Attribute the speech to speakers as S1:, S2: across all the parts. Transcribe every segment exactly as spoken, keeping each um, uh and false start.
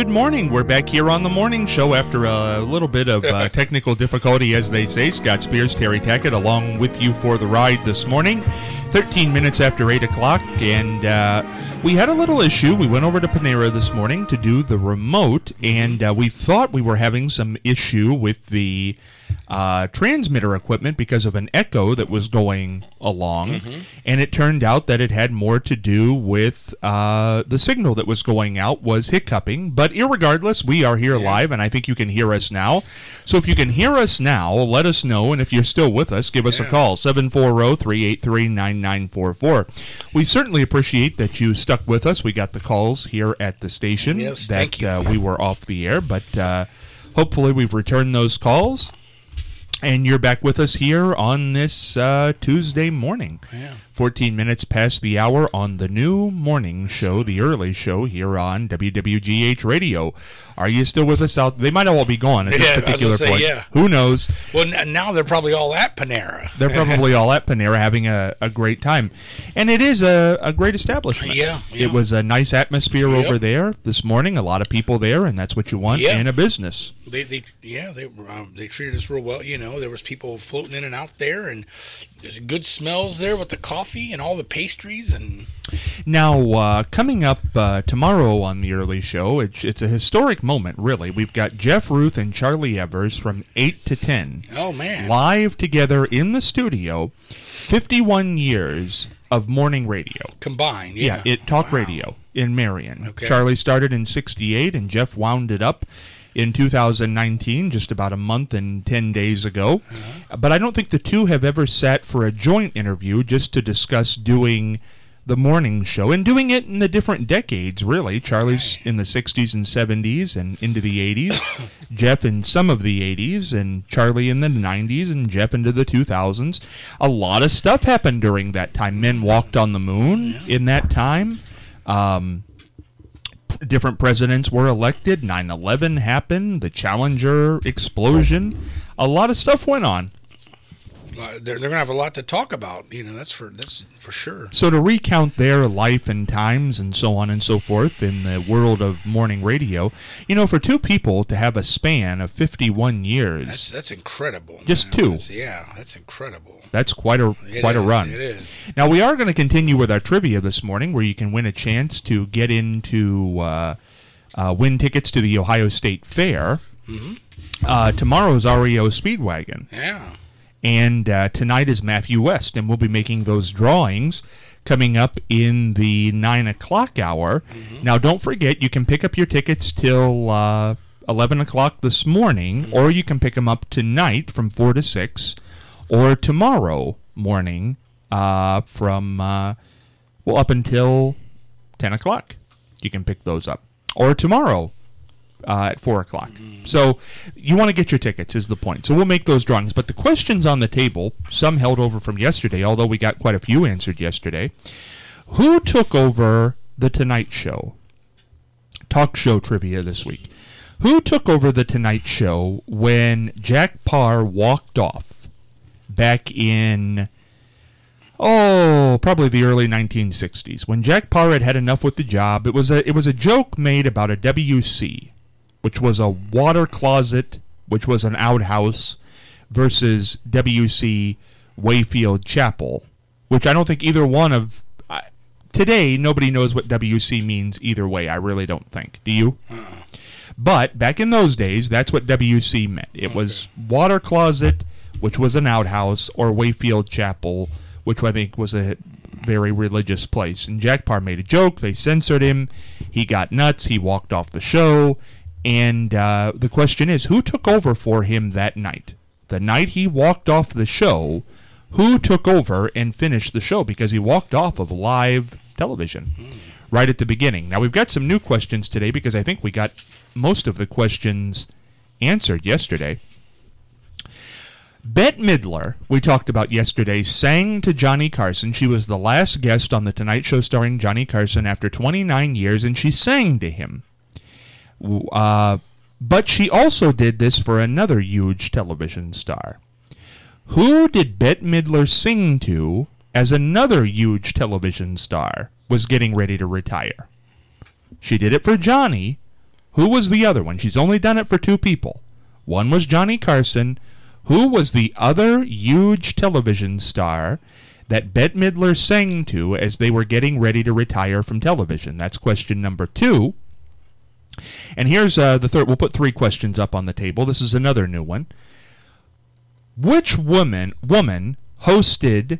S1: good morning. We're back here on the morning show after a little bit of uh, technical difficulty, as they say. Scott Spears, Terry Tackett, along with you for the ride this morning. thirteen minutes after eight o'clock, and uh, we had a little issue. We went over to Panera this morning to do the remote, and uh, we thought we were having some issue with the uh, transmitter equipment because of an echo that was going along, mm-hmm. and it turned out that it had more to do with uh, the signal that was going out was hiccuping. But irregardless, we are here yeah. live, and I think you can hear us now. So if you can hear us now, let us know, and if you're still with us, give us yeah. a call, seven four zero, three eight three, nine nine four four. We certainly appreciate that you stuck with us. We got the calls here at the station
S2: yes,
S1: that uh, we were off the air, but uh, hopefully we've returned those calls. And you're back with us here on this uh, Tuesday morning.
S2: Yeah.
S1: fourteen minutes past the hour on the new morning show, the early show here on W W G H Radio. Are you still with us out? They might all be gone at
S2: yeah,
S1: this particular
S2: say,
S1: point.
S2: Yeah.
S1: Who knows?
S2: Well, n- now they're probably all at Panera.
S1: They're probably all at Panera having a, a great time. And it is a, a great establishment.
S2: Yeah, yeah.
S1: It was a nice atmosphere
S2: yep.
S1: over there this morning. A lot of people there, and that's what you want
S2: yep.
S1: in a business.
S2: They, they, yeah, they, um, they treated us real well. You know, there was people floating in and out there, and there's good smells there with the coffee and all the pastries. And
S1: now, uh, coming up uh, tomorrow on the early show, it's, it's a historic moment, really. We've got Jeff Ruth and Charlie Evers from eight to ten.
S2: Oh, man.
S1: Live together in the studio, fifty-one years of morning radio.
S2: Combined, yeah.
S1: Yeah, it talk
S2: wow.
S1: radio in Marion.
S2: Okay.
S1: Charlie started in sixty-eight, and Jeff wound it up in two thousand nineteen, just about a month and ten days ago. Uh-huh. But I don't think the two have ever sat for a joint interview just to discuss doing the morning show, and doing it in the different decades, really. Charlie's in the sixties and seventies and into the eighties, Jeff in some of the eighties, and Charlie in the nineties, and Jeff into the two thousands. A lot of stuff happened during that time. Men walked on the moon in that time. Um... Different presidents were elected. nine eleven happened. The Challenger explosion. A lot of stuff went on.
S2: Uh, they're they're going to have a lot to talk about. You know, that's for that's for sure.
S1: So to recount their life and times and so on and so forth in the world of morning radio, you know, for two people to have a span of fifty-one years.
S2: That's, that's incredible.
S1: Just
S2: man.
S1: two.
S2: That's, yeah, that's incredible.
S1: That's quite a
S2: It
S1: quite
S2: is,
S1: a run.
S2: It is.
S1: Now, we are going to continue with our trivia this morning, where you can win a chance to get into uh, uh, win tickets to the Ohio State Fair.
S2: Mm-hmm.
S1: Uh, tomorrow's R E O Speedwagon.
S2: Yeah.
S1: And uh, tonight is Matthew West, and we'll be making those drawings coming up in the nine o'clock hour. Mm-hmm. Now, don't forget, you can pick up your tickets till uh, eleven o'clock this morning, mm-hmm. or you can pick them up tonight from four to six, or tomorrow morning uh, from, uh, well, up until ten o'clock. You can pick those up. Or tomorrow uh, at four o'clock. Mm-hmm. So you want to get your tickets is the point. So we'll make those drawings. But the questions on the table, some held over from yesterday, although we got quite a few answered yesterday. Who took over The Tonight Show? Talk show trivia this week. Who took over The Tonight Show when Jack Paar walked off back in, oh, probably the early nineteen sixties? When Jack Paar had had enough with the job, it was a, it was a joke made about a W C, which was a water closet, which was an outhouse, versus W C Wayfield Chapel, which I don't think either one of... I, today, nobody knows what W C means either way. I really don't think. Do you?
S2: Uh-uh.
S1: But back in those days, that's what W C meant. It okay. was water closet, which was an outhouse, or Wayfield Chapel, which I think was a very religious place. And Jack Paar made a joke. They censored him. He got nuts. He walked off the show. And uh, the question is, who took over for him that night? The night he walked off the show, who took over and finished the show? Because he walked off of live television mm. right at the beginning. Now, we've got some new questions today because I think we got most of the questions answered yesterday. Bette Midler, we talked about yesterday, sang to Johnny Carson. She was the last guest on The Tonight Show starring Johnny Carson after twenty-nine years, and she sang to him. Uh, but she also did this for another huge television star. Who did Bette Midler sing to as another huge television star was getting ready to retire? She did it for Johnny, Who was the other one? She's only done it for two people. One was Johnny Carson. Who was the other huge television star that Bette Midler sang to as they were getting ready to retire from television? That's question number two. And here's uh, the third. We'll put three questions up on the table. This is another new one. Which woman woman hosted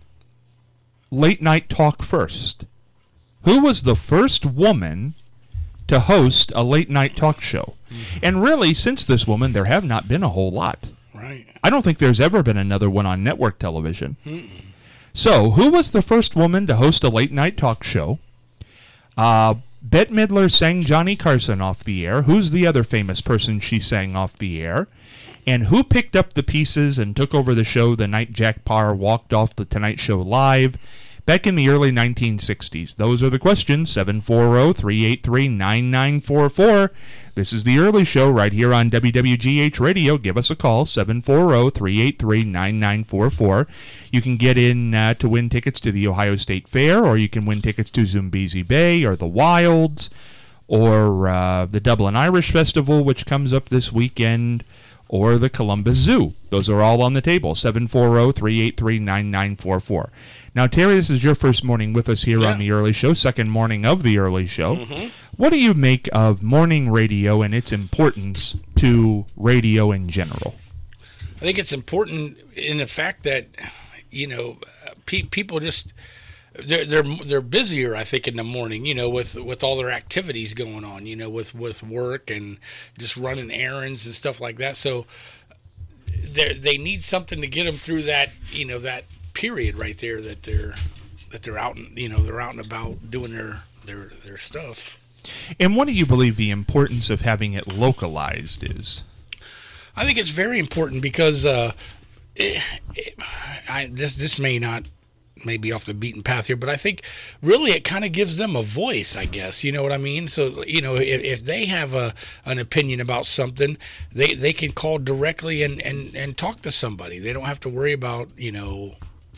S1: Late Night Talk first? Who was the first woman to host a late night talk show? Mm-hmm. And really, since this woman, there have not been a whole lot.
S2: Right.
S1: I don't think there's ever been another one on network television.
S2: Mm-mm.
S1: So, who was the first woman to host a late night talk show? Uh, Bette Midler sang Johnny Carson off the air. Who's the other famous person she sang off the air? And who picked up the pieces and took over the show the night Jack Paar walked off the Tonight Show live back in the early nineteen sixties? Those are the questions. seven four zero, three eight three, nine nine four four. This is The Early Show right here on W W G H Radio. Give us a call, seven four zero, three eight three, nine nine four four. You can get in uh, to win tickets to the Ohio State Fair, or you can win tickets to Zumbizi Bay or the Wilds or uh, the Dublin Irish Festival, which comes up this weekend, or the Columbus Zoo. Those are all on the table, seven four zero, three eight three, nine nine four four. Now, Terry, this is your first morning with us here yeah. on The Early Show, second morning of The Early Show. Mm-hmm. What do you make of morning radio and its importance to radio in general?
S2: I think it's important in the fact that, you know, pe- people just... They're they're they're busier, I think, in the morning, you know, with, with all their activities going on, you know, with, with work and just running errands and stuff like that. So they they need something to get them through that, you know, that period right there that they're that they're out and you know they're out and about doing their their their stuff.
S1: And what do you believe the importance of having it localized is?
S2: I think it's very important because uh, it, it, I, this this may not. Maybe off the beaten path here, but I think really it kind of gives them a voice, I guess. You know what I mean? So, you know, if, if they have a an opinion about something, they, they can call directly and, and, and talk to somebody. They don't have to worry about, you know,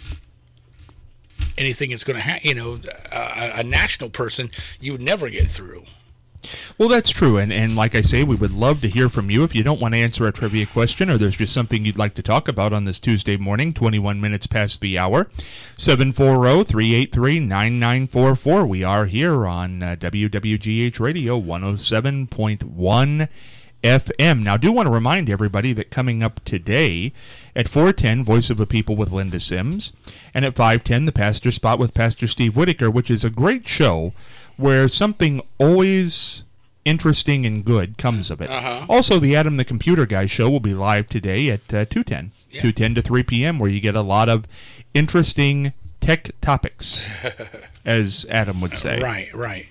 S2: anything that's going to happen. You know, a, a national person, you would never get through.
S1: Well, that's true, and, and like I say, we would love to hear from you. If you don't want to answer a trivia question or there's just something you'd like to talk about on this Tuesday morning, twenty-one minutes past the hour, seven four zero, three eight three, nine nine four four. We are here on uh, W W G H Radio one oh seven point one F M. Now, I do want to remind everybody that coming up today at four ten, Voice of a People with Linda Sims, and at five ten, The Pastor Spot with Pastor Steve Whitaker, which is a great show where something always interesting and good comes of it. Uh-huh. Also, the Adam the Computer Guy show will be live today at uh, two ten, yeah. two ten to three p.m., where you get a lot of interesting tech topics, as Adam would say.
S2: Right, right.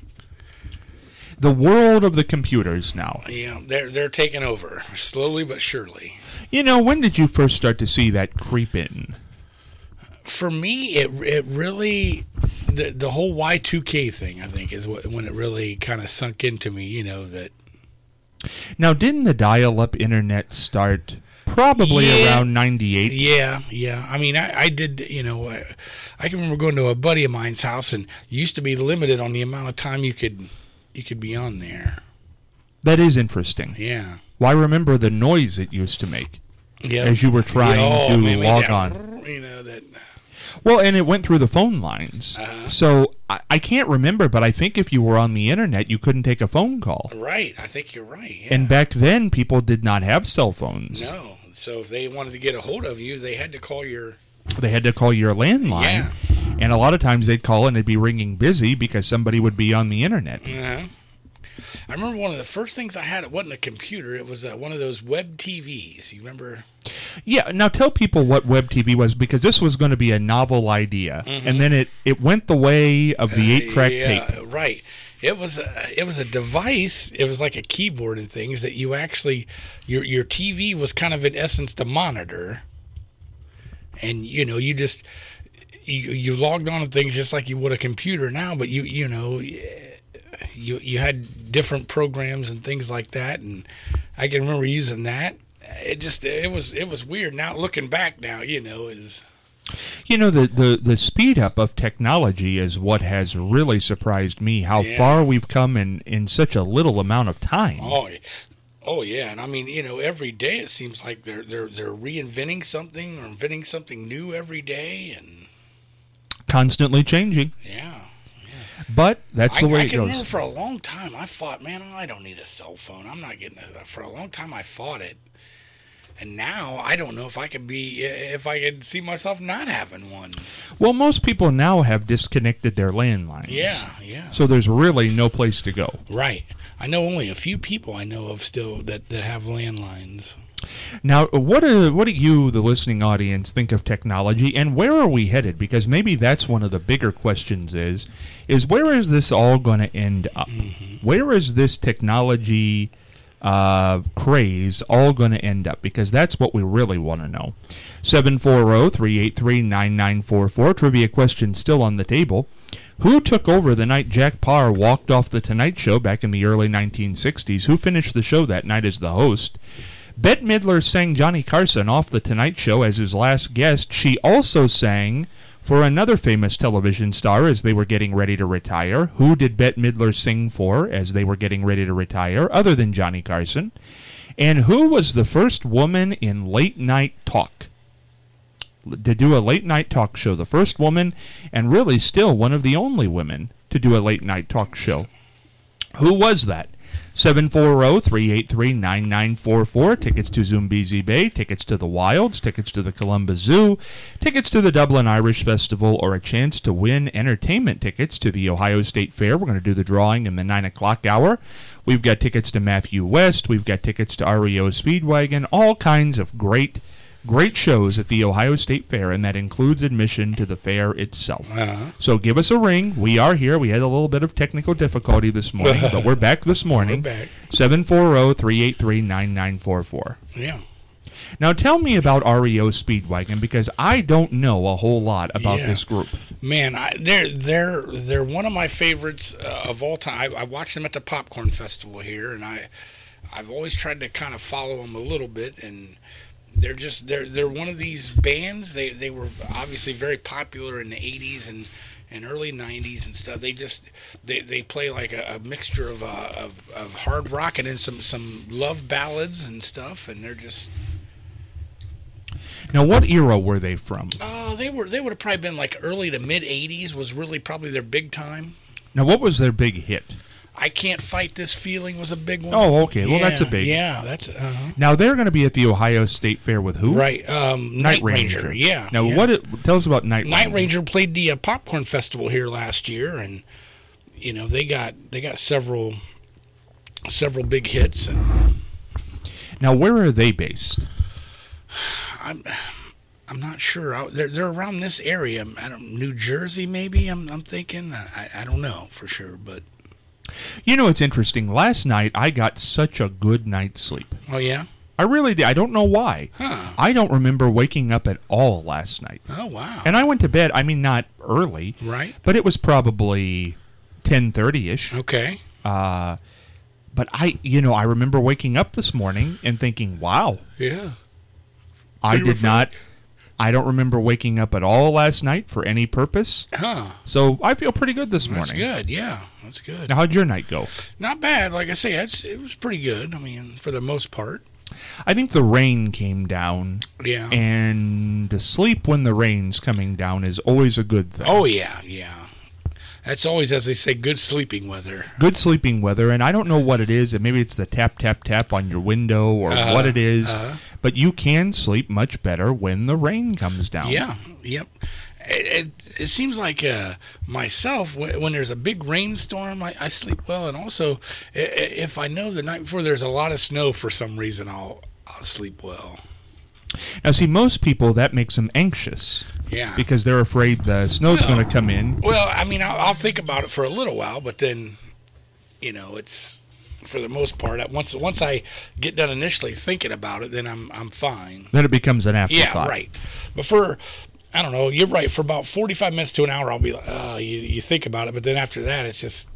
S1: The world of the computers now.
S2: Yeah, they're they're taking over, slowly but surely.
S1: You know, when did you first start to see that creep in?
S2: For me, it it really, the the whole Y two K thing, I think, is what, when it really kind of sunk into me, you know, that...
S1: Now, didn't the dial-up internet start probably yeah, around ninety-eight?
S2: Yeah, yeah. I mean, I, I did, you know, I, I can remember going to a buddy of mine's house, and you used to be limited on the amount of time you could you could be on there.
S1: That is interesting.
S2: Yeah.
S1: Well, I remember the noise it used to make
S2: yeah.
S1: as you were trying
S2: oh,
S1: to
S2: man,
S1: log
S2: that,
S1: on.
S2: You know, that...
S1: Well, and it went through the phone lines. Uh-huh. So I, I can't remember, but I think if you were on the internet, you couldn't take a phone call.
S2: Right. I think you're right. Yeah.
S1: And back then, people did not have cell phones.
S2: No. So if they wanted to get a hold of you, they had to call your...
S1: They had to call your landline.
S2: Yeah.
S1: And a lot of times they'd call and it'd be ringing busy because somebody would be on the internet.
S2: Uh-huh. I remember one of the first things I had, it wasn't a computer, it was uh, one of those web T Vs. You remember?
S1: Yeah, now tell people what web T V was, because this was going to be a novel idea, mm-hmm. and then it, it went the way of the eight-track
S2: uh, yeah,
S1: tape.
S2: Right. It was a, it was a device, it was like a keyboard and things that you actually, your your T V was kind of in essence the monitor, and you know, you just, you, you logged on to things just like you would a computer now, but you, you know... You you had different programs and things like that, and I can remember using that. It just it was it was weird. Now looking back now, you know, is
S1: You know, the, the, the speed up of technology is what has really surprised me, how
S2: Yeah.
S1: far we've come in, in such a little amount of time.
S2: Oh, oh yeah, and I mean, you know, every day it seems like they're they're they're reinventing something or inventing something new every day, and
S1: Constantly changing.
S2: yeah.
S1: But that's the
S2: I,
S1: way
S2: I
S1: it
S2: can
S1: goes.
S2: remember for a long time I thought, man, I don't need a cell phone. I'm not getting it. For a long time I fought it, and now I don't know if I could be if I could see myself not having one.
S1: Well, most people now have disconnected their landlines.
S2: Yeah, yeah.
S1: So there's really no place to go.
S2: Right. I know only a few people I know of still that, that have landlines.
S1: Now, what do, what do you, the listening audience, think of technology, and where are we headed? Because maybe that's one of the bigger questions is, is where is this all going to end up? Mm-hmm. Where is this technology uh, craze all going to end up? Because that's what we really want to know. seven four zero, three eight three, nine nine four four, trivia question still on the table. Who took over the night Jack Paar walked off The Tonight Show back in the early nineteen sixties? Who finished the show that night as the host? Bette Midler sang Johnny Carson off The Tonight Show as his last guest. She also sang for another famous television star as they were getting ready to retire. Who did Bette Midler sing for as they were getting ready to retire, other than Johnny Carson? And who was the first woman in late night talk to do a late night talk show? The first woman, and really still one of the only women to do a late night talk show. Who was that? seven four zero, three eight three, nine nine four four. Tickets to Zumbizi Bay, tickets to the Wilds, tickets to the Columbus Zoo, tickets to the Dublin Irish Festival, or a chance to win entertainment tickets to the Ohio State Fair. We're going to do the drawing in the nine o'clock hour. We've got tickets to Matthew West. We've got tickets to R E O Speedwagon. All kinds of great Great shows at the Ohio State Fair, and that includes admission to the fair itself.
S2: Uh-huh.
S1: So give us a ring. We are here. We had a little bit of technical difficulty this morning, but we're back this morning.
S2: We're back.
S1: seven four zero, three eight three, nine nine four four.
S2: Yeah.
S1: Now tell me about R E O Speedwagon, because I don't know a whole lot about
S2: Yeah.
S1: this group.
S2: Man, I, they're they're they're one of my favorites uh, of all time. I, I watched them at the Popcorn Festival here, and I I've always tried to kind of follow them a little bit, and they're just they're they're one of these bands. They they were obviously very popular in the eighties and, and early nineties and stuff. They just they, they play like a, a mixture of, uh, of of hard rock and then some some love ballads and stuff, and they're just.
S1: Now, what era were they from?
S2: Uh, they were they would have probably been like early to mid eighties was really probably their big time.
S1: Now, what was their big hit?
S2: I Can't Fight This Feeling was a big one.
S1: Oh, okay. Well,
S2: Yeah,
S1: that's a big.
S2: Yeah, that's uh-huh.
S1: Now they're going to be at the Ohio State Fair with who?
S2: Right. Um, Night, Ranger. Yeah.
S1: Now,
S2: yeah.
S1: what? It, tell us about Night Ranger.
S2: Night Ranger played the uh, Popcorn Festival here last year, and you know they got they got several several big hits. And
S1: Now, where are they based?
S2: I'm I'm not sure. I, they're they're around this area. I don't New Jersey maybe. I'm I'm thinking. I I don't know for sure, but
S1: You know, it's interesting. Last night, I got such a good night's sleep.
S2: oh yeah.
S1: I really did. I don't know why.
S2: Huh.
S1: I don't remember waking up at all last night.
S2: Oh wow.
S1: And I went to bed, I mean, not early.
S2: Right.
S1: But it was probably ten thirty-ish.
S2: Okay.
S1: Uh, but I, you know, I remember waking up this morning and thinking, wow,
S2: Yeah.
S1: I
S2: Pretty
S1: did not, I don't remember waking up at all last night for any purpose.
S2: Huh.
S1: So I feel pretty good this
S2: That's
S1: morning.
S2: good. Yeah. That's good.
S1: Now, how'd your night go?
S2: Not bad. Like I say, it's, it was pretty good. I mean, for the most part.
S1: I think the rain came down.
S2: Yeah.
S1: And to sleep when the rain's coming down is always a good thing.
S2: Oh yeah, yeah. That's always, as they say, good sleeping weather.
S1: Good sleeping weather, and I don't know what it is, and maybe it's the tap, tap, tap on your window or
S2: Uh-huh,
S1: what it is,
S2: uh-huh.
S1: but you can sleep much better when the rain comes down.
S2: Yeah. Yep. It, it, it seems like uh, myself, when, when there's a big rainstorm, I, I sleep well, and also i- i- if I know the night before there's a lot of snow for some reason, I'll I'll sleep well.
S1: Now, see, most people, that makes them anxious
S2: Yeah.
S1: because they're afraid the snow's
S2: Well-
S1: going to come in.
S2: Well, I mean, I'll, I'll think about it for a little while, but then, you know, it's for the most part. Once once I get done initially thinking about it, then I'm I'm fine.
S1: Then it becomes an afterthought.
S2: Yeah, right. But for I don't know, you're right. For about forty-five minutes to an hour, I'll be like, oh, you you think about it, but then after that, it's just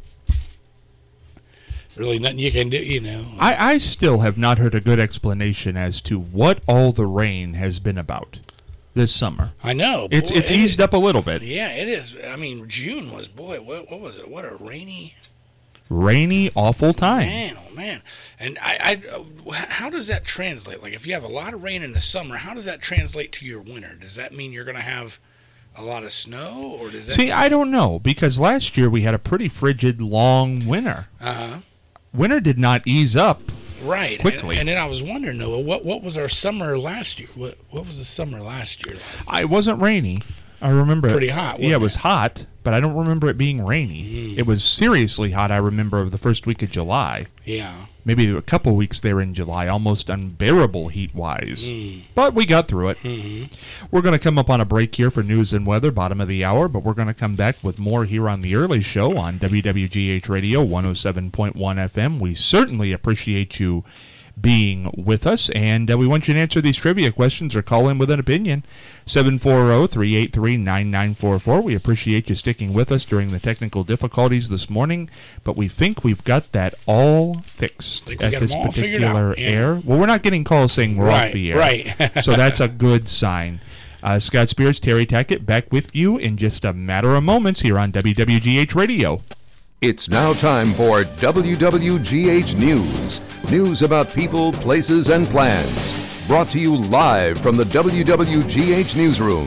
S2: really nothing you can do. You know.
S1: I, I still have not heard a good explanation as to what all the rain has been about. this summer.
S2: I know.
S1: It's
S2: boy,
S1: it's
S2: it
S1: eased
S2: is,
S1: up a little bit.
S2: Yeah, it is. I mean, June was, boy, what, what was it? What a rainy...
S1: Rainy, awful time.
S2: Man, oh man. And I, I, how does that translate? Like, if you have a lot of rain in the summer, how does that translate to your winter? Does that mean you're going to have a lot of snow? Or does that
S1: See,
S2: mean...
S1: I don't know, because last year we had a pretty frigid, long winter.
S2: Uh-huh.
S1: Winter did not ease up
S2: right
S1: quickly.
S2: And, and then I was wondering, Noah, what, what was our summer last year? What, what was the summer last year like?
S1: It wasn't rainy. I remember
S2: Pretty
S1: it,
S2: hot,
S1: Yeah,
S2: wasn't
S1: it was
S2: it?
S1: hot, but I don't remember it being rainy.
S2: Mm.
S1: It was seriously hot, I remember, of the first week of July.
S2: Yeah.
S1: Maybe a couple weeks there in July, almost unbearable heat-wise.
S2: Mm.
S1: But we got through it.
S2: Mm-hmm.
S1: We're going to come up on a break here for news and weather, bottom of the hour, but we're going to come back with more here on the early show on W W G H Radio one oh seven point one F M. We certainly appreciate you being with us, and uh, we want you to answer these trivia questions or call in with an opinion. seven four zero, three eight three, nine nine four four. We appreciate you sticking with us during the technical difficulties this morning, but we think we've got that all fixed
S2: Think we
S1: at
S2: got
S1: this
S2: them all figured out,
S1: particular
S2: yeah.
S1: air. Well, we're not getting calls saying we're
S2: Right,
S1: off the air,
S2: right.
S1: so that's a good sign. Uh, Scott Spears, Terry Tackett, back with you in just a matter of moments here on W W G H Radio.
S3: It's now time for W W G H News. News about people, places, and plans. Brought to you live from the W W G H Newsroom.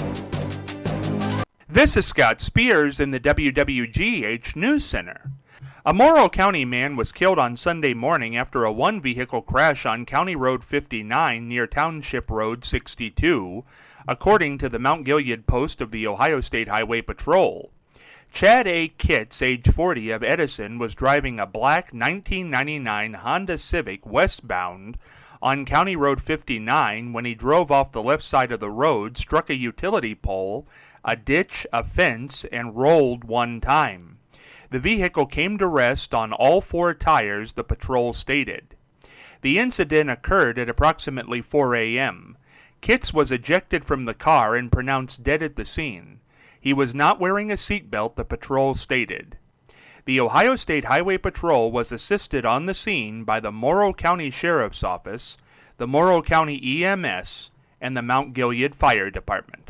S1: This is Scott Spears in the W W G H News Center. A Morrow County man was killed on Sunday morning after a one-vehicle crash on County Road fifty-nine near Township Road sixty-two, according to the Mount Gilead Post of the Ohio State Highway Patrol. Chad A. Kitts, age forty, of Edison, was driving a black nineteen ninety-nine Honda Civic westbound on County Road fifty-nine when he drove off the left side of the road, struck a utility pole, a ditch, a fence, and rolled one time. The vehicle came to rest on all four tires, the patrol stated. The incident occurred at approximately four a.m. Kitts was ejected from the car and pronounced dead at the scene. He was not wearing a seatbelt, the patrol stated. The Ohio State Highway Patrol was assisted on the scene by the Morrow County Sheriff's Office, the Morrow County E M S, and the Mount Gilead Fire Department.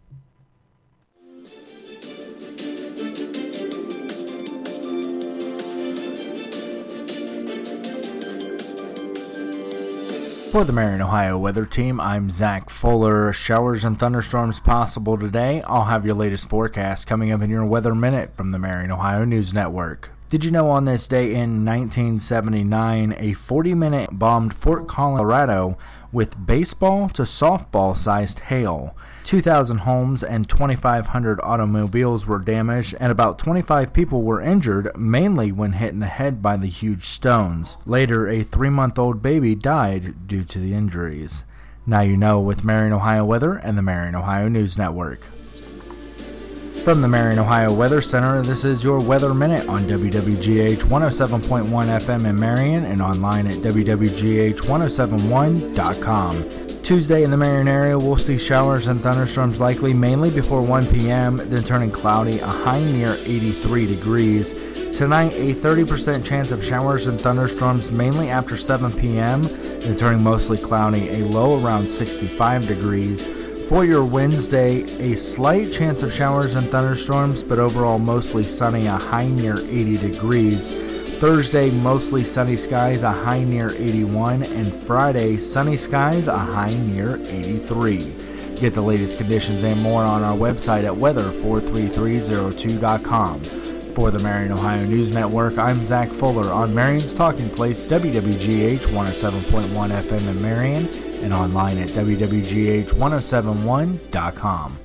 S4: For the Marion, Ohio weather team, I'm Zach Fuller. Showers and thunderstorms possible today. I'll have your latest forecast coming up in your Weather Minute from the Marion, Ohio News Network. Did you know on this day in nineteen seventy-nine, a forty-minute bombed Fort Colorado with baseball to softball sized hail? two thousand homes and twenty-five hundred automobiles were damaged, and about twenty-five people were injured, mainly when hit in the head by the huge stones. Later, a three-month-old baby died due to the injuries. Now you know with Marion, Ohio weather and the Marion, Ohio News Network. From the Marion, Ohio Weather Center, this is your Weather Minute on W W G H one oh seven point one F M in Marion and online at W W G H ten seventy-one dot com. Tuesday in the Marion area, we'll see showers and thunderstorms likely mainly before one p.m., then turning cloudy, a high near eighty-three degrees. Tonight, a thirty percent chance of showers and thunderstorms mainly after seven p.m., then turning mostly cloudy, a low around sixty-five degrees. For your Wednesday, a slight chance of showers and thunderstorms, but overall mostly sunny, a high near eighty degrees. Thursday, mostly sunny skies, a high near eighty-one, and Friday, sunny skies, a high near eighty-three. Get the latest conditions and more on our website at weather four three three zero two dot com. For the Marion, Ohio News Network, I'm Zach Fuller on Marion's Talking Place, W W G H one oh seven point one F M in Marion, and online at W W G H ten seventy-one dot com.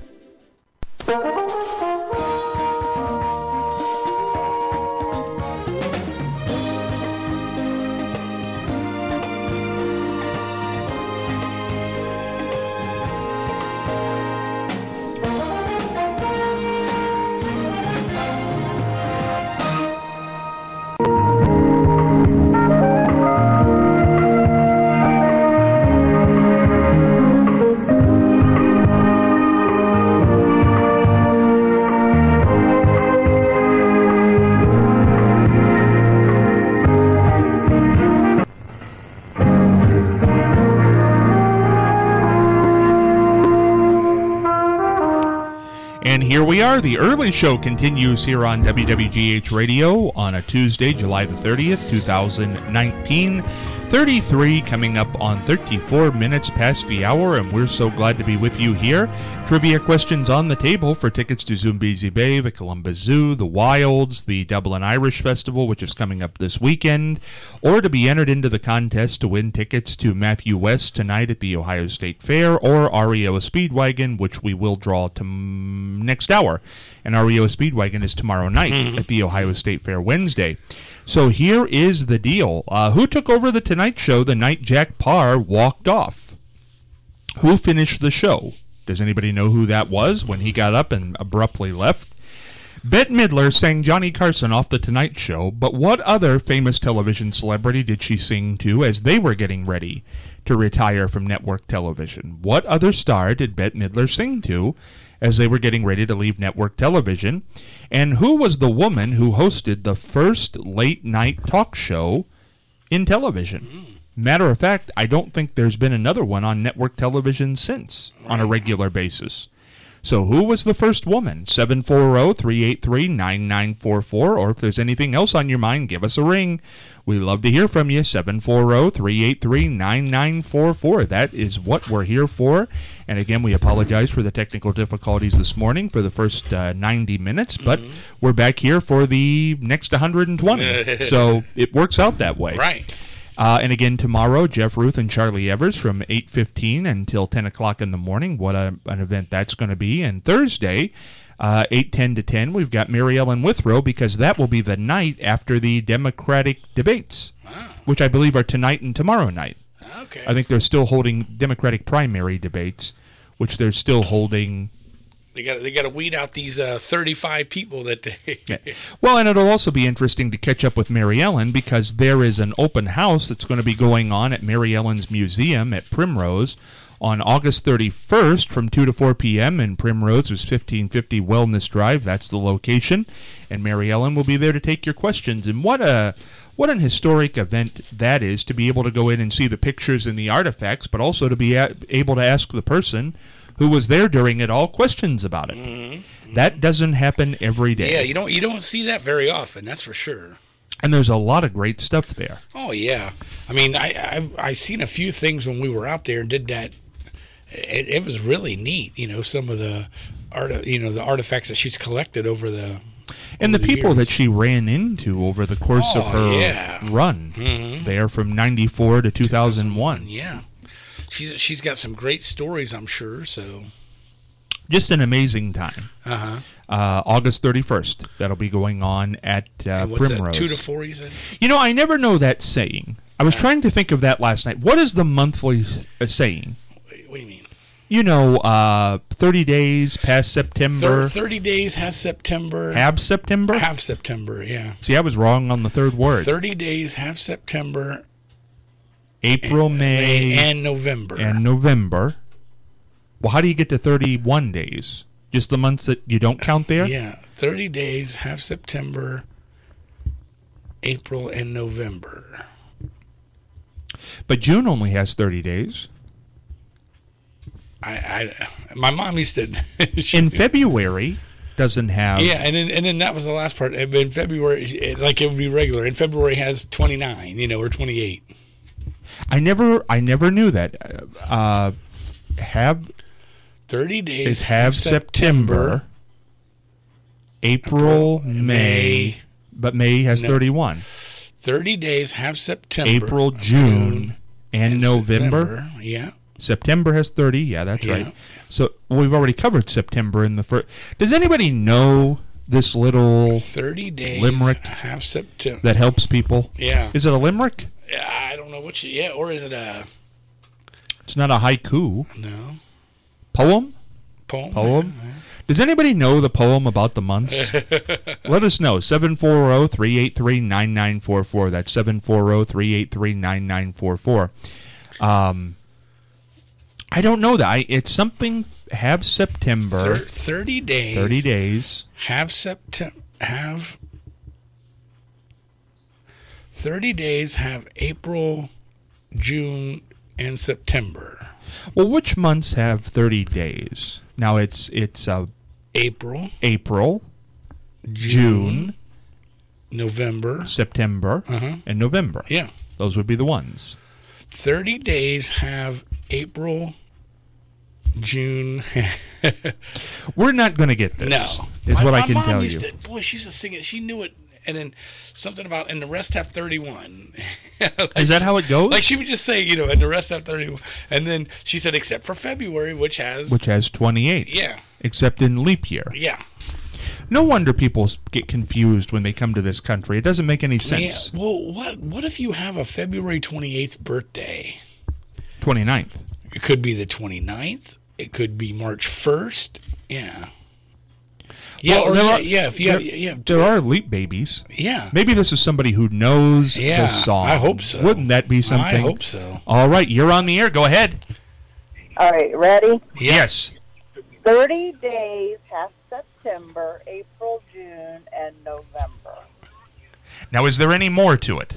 S1: here we are. The early show continues here on W W G H Radio on a Tuesday, July the thirtieth, two thousand nineteen. thirty-three coming up on thirty-four minutes past the hour, and we're so glad to be with you here. Trivia questions on the table for tickets to Zoombezi Bay, the Columbus Zoo, the Wilds, the Dublin Irish Festival, which is coming up this weekend, or to be entered into the contest to win tickets to Matthew West tonight at the Ohio State Fair, or R E O Speedwagon, which we will draw to next hour. And R E O Speedwagon is tomorrow night mm-hmm. at the Ohio State Fair Wednesday. So here is the deal. Uh, who took over the Tonight Show the night Jack Paar walked off? Who finished the show? Does anybody know who that was when he got up and abruptly left? Bette Midler sang Johnny Carson off the Tonight Show, but what other famous television celebrity did she sing to as they were getting ready to retire from network television? What other star did Bette Midler sing to as they were getting ready to leave network television? And who was the woman who hosted the first late-night talk show in television? Matter of fact, I don't think there's been another one on network television since on a regular basis. So who was the first woman? seven four zero, three eight three, nine nine four four, or if there's anything else on your mind, give us a ring. We love to hear from you, seven four zero, three eight three, nine nine four four. That is what we're here for. And again, we apologize for the technical difficulties this morning for the first uh, ninety minutes, but mm-hmm. we're back here for the next one hundred twenty. So it works out that way.
S2: Right.
S1: Uh, and again, tomorrow, Jeff Ruth and Charlie Evers from eight fifteen until ten o'clock in the morning. What a, an event that's going to be. And Thursday, uh, eight ten to ten, we've got Mary Ellen Withrow, because that will be the night after the Democratic debates, wow. which I believe are tonight and tomorrow night.
S2: Okay.
S1: I think they're still holding Democratic primary debates, which they're still holding.
S2: They got they got to weed out these uh, thirty-five people that they.
S1: yeah. Well, and it'll also be interesting to catch up with Mary Ellen, because there is an open house that's going to be going on at Mary Ellen's Museum at Primrose on August thirty-first from two to four p.m. in Primrose. There's fifteen fifty Wellness Drive. That's the location, and Mary Ellen will be there to take your questions. And what a what an historic event that is, to be able to go in and see the pictures and the artifacts, but also to be a- able to ask the person who was there during it all questions about it. Mm-hmm. That doesn't happen every day.
S2: Yeah, you don't you don't see that very often, that's for sure.
S1: And there's a lot of great stuff there.
S2: Oh yeah, I mean, I I I seen a few things when we were out there and did that. It, it was really neat, you know, some of the art, you know, the artifacts that she's collected over the.
S1: And the,
S2: the
S1: people
S2: years.
S1: that she ran into over the course
S2: oh,
S1: of her
S2: yeah.
S1: run,
S2: mm-hmm.
S1: there from ninety-four to two thousand one.
S2: Yeah. She's she's got some great stories, I'm sure. So,
S1: just an amazing time.
S2: Uh-huh.
S1: Uh, August thirty-first. That'll be going on at uh,
S2: and what's
S1: Primrose.
S2: That, two to four, you said?
S1: You know, I never know that saying. I was uh, trying to think of that last night. What is the monthly uh, saying?
S2: What do you mean?
S1: You know, uh, thirty days past September.
S2: Thir- thirty days has September.
S1: Have September.
S2: Have September. Yeah.
S1: See, I was wrong on the third word.
S2: Thirty days have September.
S1: April,
S2: and,
S1: May,
S2: May, and November.
S1: And November. Well, how do you get to thirty-one days? Just the months that you don't count there?
S2: Yeah. thirty days, half September, April, and November.
S1: But June only has thirty days.
S2: I, I my mom used to...
S1: In February... doesn't have...
S2: Yeah, and then, and then that was the last part. In February, like it would be regular. In February has twenty-nine, you know, or twenty-eight.
S1: I never I never knew that. Uh, have...
S2: thirty days
S1: is have September, September April, April, May, May, but May has no. thirty-one.
S2: thirty days have September.
S1: April, June, June and, and November.
S2: September, yeah.
S1: September has thirty, yeah, that's
S2: yeah.
S1: right. So well, we've already covered September in the first. Does anybody know this little
S2: thirty days
S1: limerick
S2: have September
S1: that helps people?
S2: Yeah.
S1: Is it a limerick?
S2: Yeah, I don't know what you. Yeah, or is it a?
S1: It's not a haiku.
S2: No.
S1: Poem.
S2: Poem.
S1: Poem.
S2: Yeah, yeah.
S1: Does anybody know the poem about the months? Let us know. seven four zero, three eight three, nine nine four four. That's seven four zero, three eight three, nine nine four four. Um, I don't know that. I, it's something, have September.
S2: Thir- thirty days.
S1: thirty days.
S2: Have September. Have. thirty days have April, June, and September.
S1: Well, which months have thirty days? Now, it's it's uh,
S2: April,
S1: April, June,
S2: November,
S1: September,
S2: Uh-huh.
S1: and November.
S2: yeah.
S1: Those would be the ones.
S2: thirty days have April, June.
S1: We're not going to get this.
S2: No.
S1: Is
S2: My-
S1: what I
S2: my
S1: can
S2: mom
S1: tell
S2: used
S1: you.
S2: To, boy, she used to sing it. She knew it. And then something about, and the rest have thirty-one. Like,
S1: Is that how it goes?
S2: Like she would just say, you know, and the rest have thirty-one. And then she said, except for February, which has.
S1: Which has twenty-eight.
S2: Yeah.
S1: Except in leap year.
S2: Yeah.
S1: No wonder people s- get confused when they come to this country. It doesn't make any
S2: Yeah.
S1: sense.
S2: Well, what what if you have a February twenty-eighth birthday?
S1: twenty-ninth.
S2: It could be the twenty-ninth. It could be March first. Yeah. Yeah,
S1: Well,
S2: or
S1: there
S2: yeah,
S1: are-
S2: yeah, if you
S1: there,
S2: have, yeah,
S1: there are leap babies.
S2: yeah.
S1: Maybe this is somebody who knows
S2: Yeah,
S1: the song.
S2: I hope so.
S1: Wouldn't that be something?
S2: I hope so.
S1: All right, you're on the air. Go ahead.
S5: All right, ready?
S1: Yes.
S5: thirty days have September, April, June, and November.
S1: Now, is there any more to it?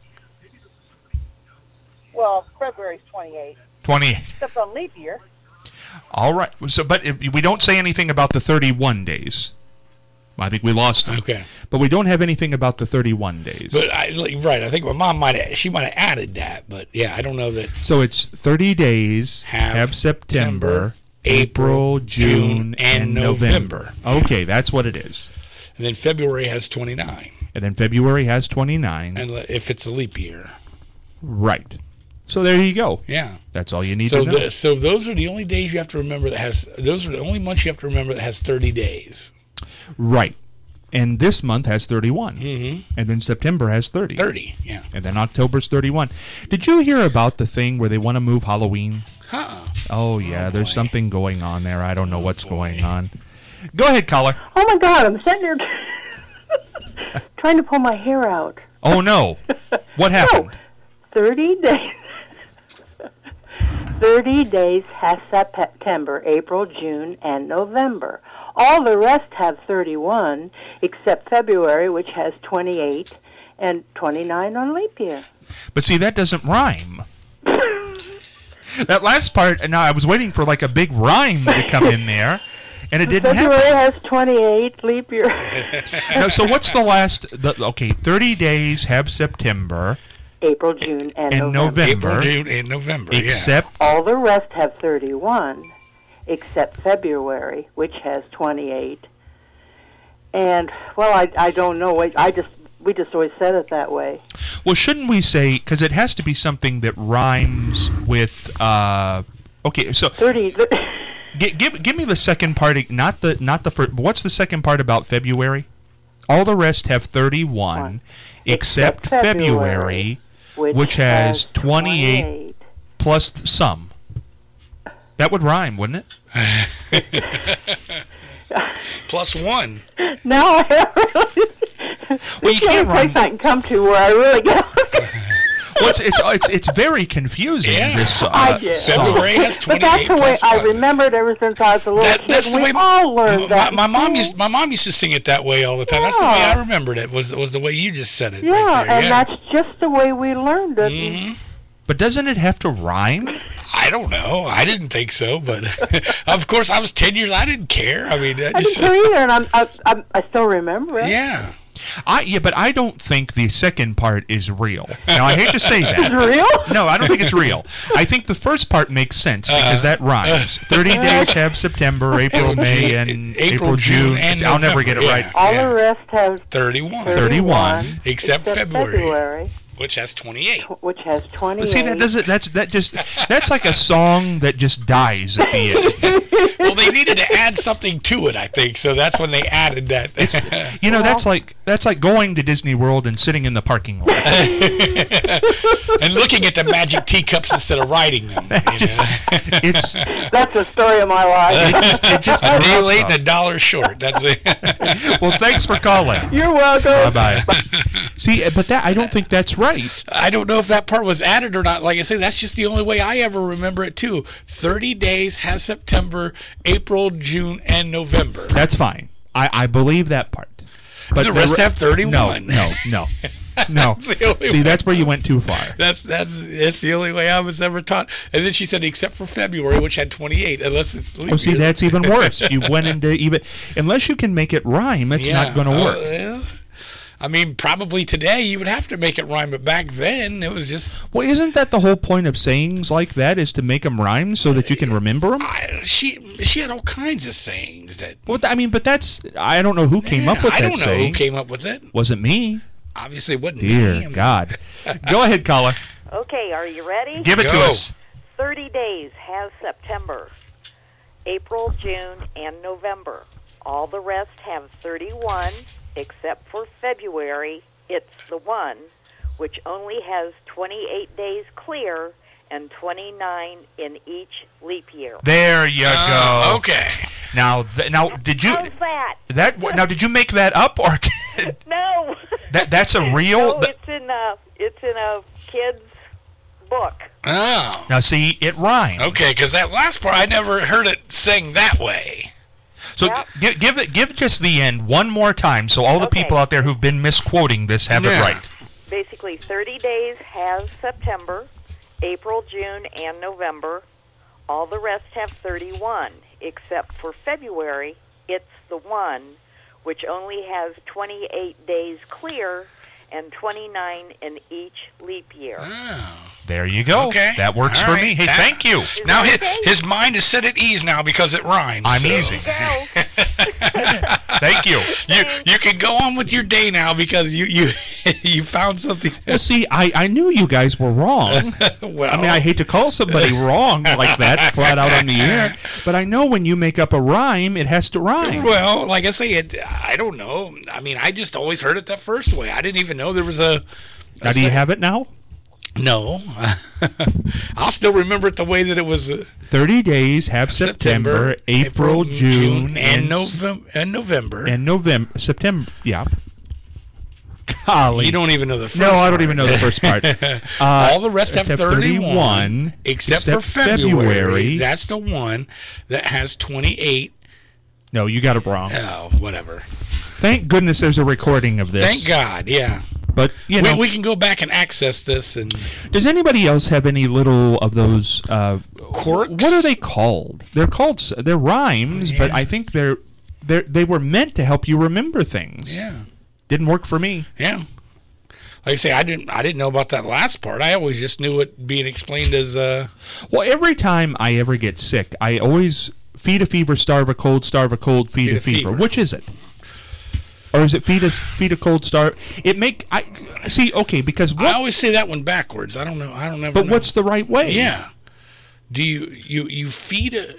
S5: Well, February's twenty-eight,
S1: twenty.
S5: except on leap year.
S1: All right. So, but if we don't say anything about the thirty-one days. I think we lost them.
S2: Okay.
S1: But we don't have anything about the thirty-one days.
S2: But I, like, right, I think my mom might have, she might have added that, but yeah, I don't know that.
S1: So it's thirty days,
S2: Have
S1: have, September,
S2: September,
S1: April,
S2: April,
S1: June,
S2: June,
S1: and,
S2: and
S1: November.
S2: November.
S1: Okay, that's what it is.
S2: And then February has twenty-nine,
S1: And then February has twenty-nine.
S2: and le- if it's a leap year,
S1: Right. So there you go.
S2: yeah.
S1: That's all you need
S2: So
S1: to know.
S2: the, so those are the only days you have to remember that has. Those are the only months you have to remember that has thirty days.
S1: Right. And this month has thirty-one.
S2: Mm-hmm.
S1: And then September has thirty.
S2: Thirty, yeah.
S1: And then October's thirty-one. Did you hear about the thing where they want to move Halloween?
S2: Huh.
S1: Oh, yeah. there's
S2: boy.
S1: something going on there. I don't know
S2: Oh,
S1: what's
S2: boy.
S1: going on. Go ahead, caller.
S5: Oh my God, I'm sitting there trying to pull my hair out.
S1: Oh, no. What happened?
S5: thirty days. thirty days has September, April, June, and November. All the rest have thirty-one, except February, which has twenty-eight, and twenty-nine on leap year.
S1: But see, that doesn't rhyme. That last part, now I was waiting for like a big rhyme to come in there, and it didn't
S5: February
S1: happen.
S5: has twenty-eight, leap year.
S1: Now, so what's the last, the, okay, thirty days have September,
S5: April, June, and,
S1: And
S5: November.
S1: November.
S2: April, June, and November.
S1: except,
S5: All the rest have thirty-one, except February, which has twenty-eight. And, well, I, I don't know. I, I just we just always said it that way.
S1: well, shouldn't we say, because it has to be something that rhymes with, uh, okay, so
S5: thirty.
S1: G- give give me the second part, not the not the first. What's the second part about February? All the rest have thirty-one,
S5: One.
S1: except,
S5: Except
S1: February,
S5: Which,
S1: which has twenty-eight plus th- some. That would rhyme, wouldn't it?
S2: Plus one.
S5: Now I really.
S1: Well, you
S5: This is the
S1: can't
S5: only place
S1: rhyme.
S5: I can come to where I really get.
S1: Well, it's, it's it's it's very confusing.
S2: Yeah.
S1: This uh,
S5: I get it.
S1: song.
S2: February has
S5: But
S2: twenty-eight
S5: that's the way
S2: plus
S5: I
S2: one.
S5: remembered ever since I was a little
S2: That,
S5: kid.
S2: that's the
S5: we
S2: way
S5: all learned
S2: my,
S5: that.
S2: my
S5: in
S2: mom
S5: school.
S2: used my mom used to sing it that way all the time. That's the way
S5: Yeah.
S2: I remembered it. Was was the way you just said it.
S5: Yeah,
S2: right there.
S5: and
S2: yeah.
S5: that's just the way we learned it.
S2: Mhm.
S1: But doesn't it have to rhyme?
S2: I don't know. I didn't think so, but of course I was ten years. I didn't care. I mean, I
S5: I didn't
S2: just
S5: care either, and I'm, I, I'm, I still remember it.
S2: yeah.
S1: I yeah, but I don't think the second part is real. Now I hate to say that.
S5: Real?
S1: No, I don't think it's real. I think the first part makes sense because that rhymes. Thirty days have September, April, May, and April, June.
S2: and
S1: I'll never get it
S2: November,
S1: right.
S2: yeah.
S5: All the rest have
S2: Thirty-one,
S5: thirty-one,
S2: Except February.
S5: February,
S2: which has twenty-eight.
S5: which has twenty-eight.
S1: But see, that doesn't. That's that just. That's like a song that just dies at the end.
S2: Well, they needed to add something to it, I think. So that's when they added that.
S1: You know, that's like that's like going to Disney World and sitting in the parking lot.
S2: And looking at the magic teacups instead of riding them. You know?
S1: It's
S5: That's the story of my life.
S1: just, it just
S2: A day
S1: dropped
S2: late
S1: off.
S2: and a dollar short. That's it.
S1: Well, thanks for calling.
S5: You're welcome.
S1: Bye bye. See, but that I don't think that's right.
S2: I don't know if that part was added or not. Like I say, that's just the only way I ever remember it, too. thirty days has September, April, June, and November.
S1: That's fine. I, I believe that part. But
S2: the rest
S1: re-
S2: have thirty-one.
S1: No, no, no. No.
S2: That's the only
S1: See,
S2: way.
S1: that's where you went too far.
S2: That's that's that's the only way I was ever taught. And then she said, except for February, which had twenty-eight, unless it's leap
S1: Oh, see,
S2: year.
S1: that's even worse. You went into even unless you can make it rhyme, it's
S2: Yeah.
S1: not going to
S2: Oh,
S1: work.
S2: yeah. I mean, probably today you would have to make it rhyme, but back then it was just.
S1: Well, isn't that the whole point of sayings like that? Is to make them rhyme so that you can remember them?
S2: I, she she had all kinds of sayings that.
S1: Well, I mean, but that's I don't know who came
S2: Yeah,
S1: up with
S2: I
S1: that
S2: don't know
S1: saying.
S2: who came up with it.
S1: Wasn't me.
S2: Obviously, it wasn't
S1: Dear
S2: me. I mean,
S1: God. Go ahead, caller.
S6: Okay, are you ready?
S1: Give it to
S2: Go.
S1: us.
S6: thirty days has September, April, June, and November. All the rest have thirty-one, except for February. It's the one, which only has twenty-eight days clear and twenty-nine in each leap year.
S1: There you
S2: Uh,
S1: go.
S2: okay.
S1: Now, th- now, did you
S6: How's that?
S1: that now did you make that up or
S6: No.
S1: that that's a real?
S6: No, it's in a it's in a kid's book.
S2: Oh.
S1: Now, see, it rhymes.
S2: Okay, because that last part I never heard it sang that way.
S1: So
S6: Yep.
S1: give give it give just the end one more time, so all the
S6: Okay.
S1: people out there who've been misquoting this have it
S2: Yeah.
S1: right.
S6: Basically, thirty days has September, April, June, and November. All the rest have thirty-one, except for February. It's the one, which only has twenty-eight days clear and twenty-nine in each leap year.
S1: There you go.
S2: Okay.
S1: That works
S2: All
S1: for
S2: right.
S1: me. Hey,
S2: That-
S1: thank you.
S6: Is
S2: Now
S6: that
S2: his,
S6: okay?
S2: his mind is set at ease now because it rhymes.
S1: I'm
S2: so-
S1: easy.
S6: Go.
S1: Thank you.
S2: You you can go on with your day now because you you you found something.
S1: Well, see, I, I knew you guys were wrong.
S2: Well,
S1: I mean, I hate to call somebody wrong like that, flat out on the air, but I know when you make up a rhyme, it has to rhyme.
S2: Well, like I say, it. I don't know. I mean, I just always heard it that first way. I didn't even know there was a.
S1: Now, do you have it now?
S2: No, I'll still remember it the way that it was. Uh,
S1: thirty days have September, April, June,
S2: and
S1: s-
S2: November. And November.
S1: And November, September, yeah. Golly.
S2: You don't even know the first.
S1: No, I don't
S2: part.
S1: even know the first part. Uh,
S2: All the rest have
S1: except
S2: thirty-one, except,
S1: except
S2: for February.
S1: February.
S2: That's the one that has twenty-eight.
S1: No, you got it wrong.
S2: Oh, whatever.
S1: Thank goodness there's a recording of this.
S2: Thank God. Yeah.
S1: But, you know,
S2: we, we can go back and access this and
S1: does anybody else have any little of those uh,
S2: Quirks?
S1: What are they called? They're called s- they're rhymes, but
S2: Yeah.
S1: I think they're they they were meant to help you remember things.
S2: yeah,
S1: Didn't work for me.
S2: yeah. Like I say, I didn't I didn't know about that last part. I always just knew it being explained as uh.
S1: Well, every time I ever get sick, I always feed a fever, starve a cold, starve a cold, feed,
S2: Feed
S1: a,
S2: a
S1: fever.
S2: fever.
S1: Which is it? Or is it feed a feed a cold, starve? It make I see okay because
S2: I
S1: what?
S2: always say that one backwards. I don't know. I don't ever.
S1: But
S2: know.
S1: what's the right way?
S2: yeah? Do you you you feed a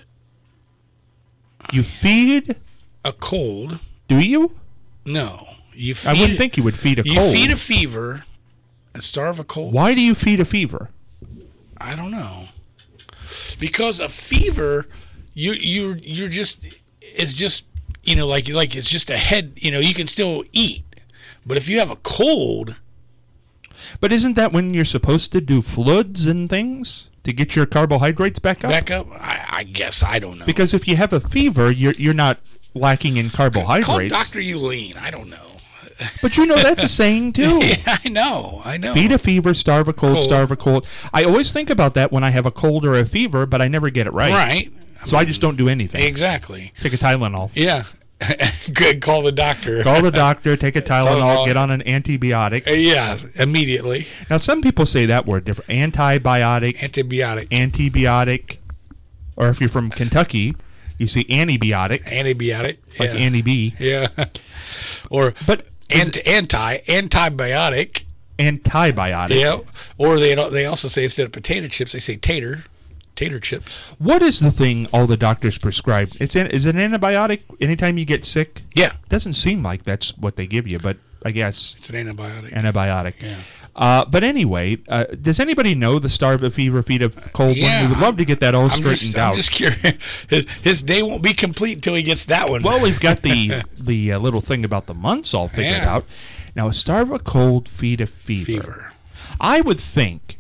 S1: You feed?
S2: a cold?
S1: Do you?
S2: No, you. Feed
S1: I wouldn't
S2: a-
S1: think you would feed a
S2: You
S1: cold.
S2: feed a fever and starve a cold.
S1: Why do you feed a fever?
S2: I don't know. Because a fever, you you you're just it's just you know like like it's just a head. You know you can still eat, but if you have a cold,
S1: But isn't that when you're supposed to do floods and things to get your carbohydrates back up?
S2: back up. I, I guess I don't know.
S1: Because if you have a fever, you're you're not lacking in
S2: Call
S1: carbohydrates.
S2: Doctor Uline. I don't know.
S1: But you know that's a saying too.
S2: Yeah, I know. I know.
S1: Feed a fever, starve a cold,
S2: Cold.
S1: starve a cold. I always think about that when I have a cold or a fever, but I never get it right.
S2: Right.
S1: So I just don't do anything.
S2: Exactly.
S1: Take a Tylenol.
S2: Yeah. Good. Call the doctor.
S1: Call the doctor, take a Tylenol,
S2: Tylenol.
S1: get on an antibiotic.
S2: Uh, yeah. Immediately.
S1: Now some people say that word different. Antibiotic,
S2: Antibiotic.
S1: antibiotic, or if you're from Kentucky, you see antibiotic,
S2: Antibiotic.
S1: like
S2: yeah.
S1: Annie B.
S2: Yeah. Or
S1: But is
S2: anti anti antibiotic.
S1: antibiotic.
S2: Yeah. Or they they also say instead of potato chips, they say tater, tater chips.
S1: What is the thing all the doctors prescribe? It's an, is it an antibiotic anytime you get sick?
S2: Yeah.
S1: Doesn't seem like that's what they give you, but I guess
S2: It's an antibiotic.
S1: antibiotic.
S2: Yeah.
S1: Uh, but anyway, uh, does anybody know the starve a fever, feed a cold
S2: Yeah,
S1: one? We would love to get that all
S2: I'm
S1: straightened
S2: just,
S1: out.
S2: I'm just curious. His, his day won't be complete until he gets that one.
S1: Well, we've got the the uh, little thing about the months all figured
S2: Yeah.
S1: out. Now, a starve a cold, feed a fever.
S2: fever.
S1: I would think,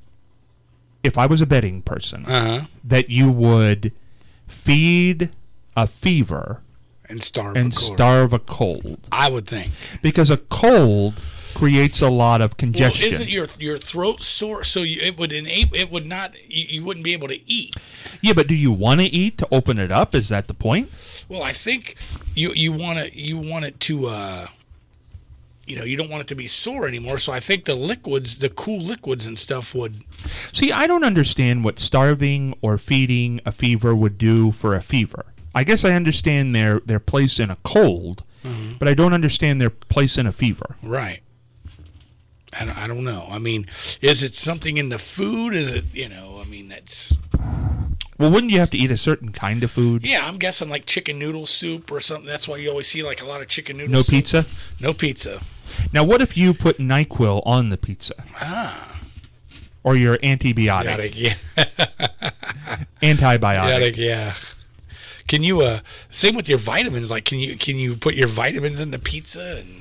S1: if I was a betting person,
S2: Uh huh.
S1: that you would feed a fever
S2: And starve
S1: and
S2: a cold.
S1: starve a cold.
S2: I would think.
S1: Because a cold creates a lot of
S2: Well,
S1: congestion.
S2: isn't your your throat sore? So you, it would enable it would not you, you wouldn't be able to eat.
S1: Yeah, but do you want to eat to open it up? Is that the point?
S2: Well, I think you you want to you want it to uh, you know you don't want it to be sore anymore. So I think the liquids, the cool liquids and stuff would.
S1: See, I don't understand what starving or feeding a fever would do for a fever. I guess I understand their, their place in a cold, mm-hmm. but I don't understand their place in a fever.
S2: Right. I don't, I don't know. I mean, is it something in the food? Is it, you know, I mean, that's...
S1: Well, wouldn't you have to eat a certain kind of food?
S2: Yeah, I'm guessing like chicken noodle soup or something. That's why you always see like a lot of chicken noodle
S1: No
S2: soup.
S1: pizza?
S2: No pizza.
S1: Now, what if you put NyQuil on the pizza?
S2: Ah.
S1: Or your antibiotic?
S2: Yeah.
S1: Antibiotic.
S2: Yeah. Can you, uh, same with your vitamins, like can you can you put your vitamins in the pizza and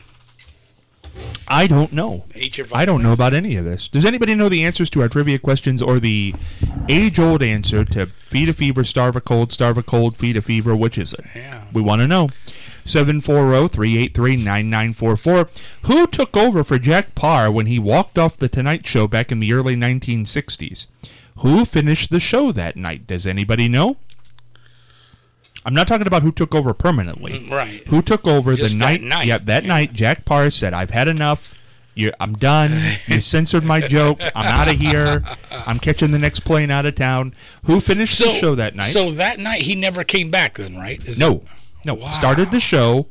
S1: I don't know.
S2: eat your vitamins?
S1: I don't know about any of this. Does anybody know the answers to our trivia questions or the age-old answer to feed a fever, starve a cold, starve a cold, feed a fever? Which is it?
S2: Yeah.
S1: We want to know. seven four zero, three eight three, nine nine four four. Who took over for Jack Paar when he walked off The Tonight Show back in the early nineteen sixties? Who finished the show that night? Does anybody know? I'm not talking about who took over permanently.
S2: Right.
S1: Who took over
S2: Just
S1: the
S2: that
S1: night?
S2: night.
S1: Yep, that
S2: Yeah.
S1: night. Jack Paar said, "I've had enough. You, I'm done. You censored my joke. I'm out of here. I'm catching the next plane out of town." Who finished
S2: So,
S1: the show that night?
S2: So that night he never came back then, right? Is
S1: no,
S2: it-
S1: no.
S2: Wow.
S1: Started the show,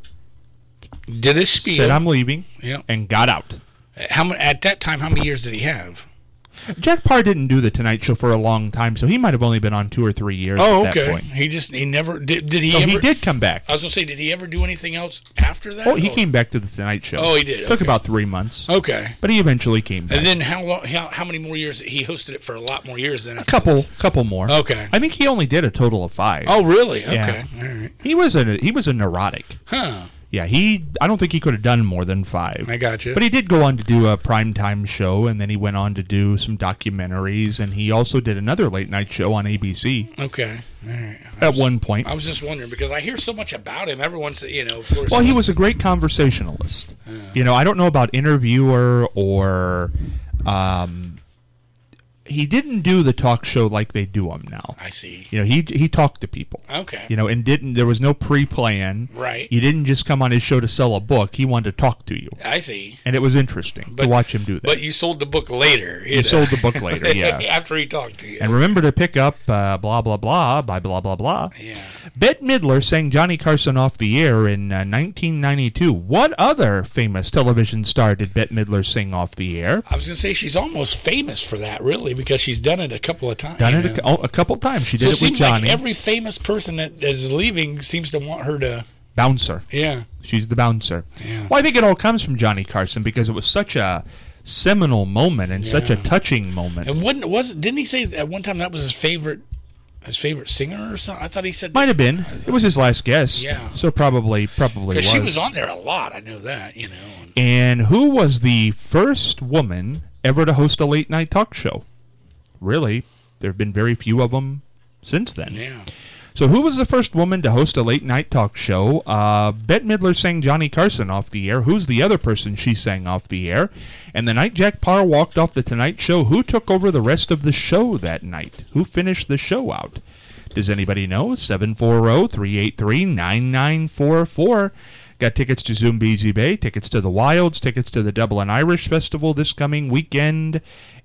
S2: Did his spiel.
S1: said I'm leaving,
S2: Yeah.
S1: and got out.
S2: How many, at that time, how many years did he have?
S1: Jack Paar didn't do the Tonight Show for a long time, so he might have only been on two or three years
S2: Oh,
S1: at that
S2: okay.
S1: point.
S2: He just, he never, did, did he
S1: So
S2: ever?
S1: he did come back.
S2: I was going to say, did he ever do anything else after that?
S1: Oh, he
S2: Or-
S1: came back to the Tonight Show.
S2: Oh, he did,
S1: Took
S2: okay.
S1: about three months,
S2: Okay.
S1: but he eventually came back.
S2: And then how long, how, how many more years? He hosted it for a lot more years than
S1: A couple, couple more.
S2: Okay.
S1: I think he only did a total of five.
S2: Oh, really?
S1: Yeah.
S2: Okay. All right.
S1: He was a he was a neurotic.
S2: Huh.
S1: Yeah, he. I don't think he could have done more than five.
S2: I got you.
S1: But he did go on to do a primetime show, and then he went on to do some documentaries, and he also did another late night show on A B C
S2: Okay. All right. I
S1: at
S2: was-
S1: one point.
S2: I was just wondering because I hear so much about him. Everyone's, you know, of course.
S1: Well, he was a great conversationalist. You know, I don't know about interviewer or. Um, he didn't do the talk show like they do them now.
S2: I see.
S1: You know, he he talked to people.
S2: Okay.
S1: You know, and didn't there was no pre-plan.
S2: Right.
S1: You didn't just come on his show to sell a book. He wanted to talk to you,
S2: I see.
S1: and it was interesting
S2: But-
S1: to watch him do that.
S2: But you sold the book later.
S1: You
S2: know.
S1: sold the book later, yeah.
S2: After he talked to you.
S1: And remember to pick up uh, blah blah blah by blah blah blah.
S2: Yeah.
S1: Bette Midler sang Johnny Carson off the air in uh, nineteen ninety-two. What other famous television star did Bette Midler sing off the air?
S2: I was going to say she's almost famous for that, really, because she's done it a couple of times.
S1: Done
S2: you
S1: it a,
S2: know.
S1: cou- oh, a couple times. She
S2: So
S1: did
S2: it
S1: it with
S2: seems
S1: Johnny.
S2: like every famous person that is leaving seems to want her to.
S1: Bouncer.
S2: Yeah.
S1: She's the bouncer.
S2: Yeah.
S1: Well, I think it all comes from Johnny Carson because it was such a seminal moment and such a
S2: Yeah.
S1: touching moment.
S2: And wasn't was didn't he say at one time that was his favorite his favorite singer or something? I thought he said
S1: Might have been. It was his last guest.
S2: Yeah.
S1: So probably, probably was.
S2: because she was on there a lot. I know that. You know.
S1: And who was the first woman ever to host a late night talk show? Really, there have been very few of them since then.
S2: Yeah.
S1: So who was the first woman to host a late night talk show? Uh, Bette Midler sang Johnny Carson off the air. Who's the other person she sang off the air? And the night Jack Paar walked off the Tonight Show, who took over the rest of the show that night? Who finished the show out? Does anybody know? seven four zero, three eight three, nine nine four four. Got tickets to Zumbizi Bay, tickets to the Wilds, tickets to the Dublin Irish Festival this coming weekend,